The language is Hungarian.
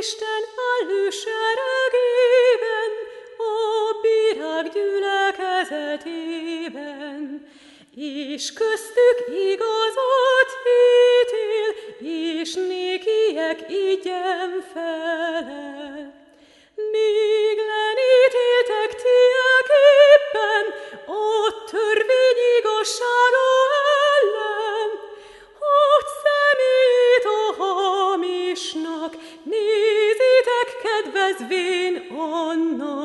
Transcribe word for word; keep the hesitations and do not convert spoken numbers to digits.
Isten előseregében, a bírák gyülekezetében, és köztük igazat ítél, és nékiek igyen felel. Míg lenítéltek tieképpen a törvény igazsága ellen, hogy szemét a hamisnak nézitek kedvezvén annak.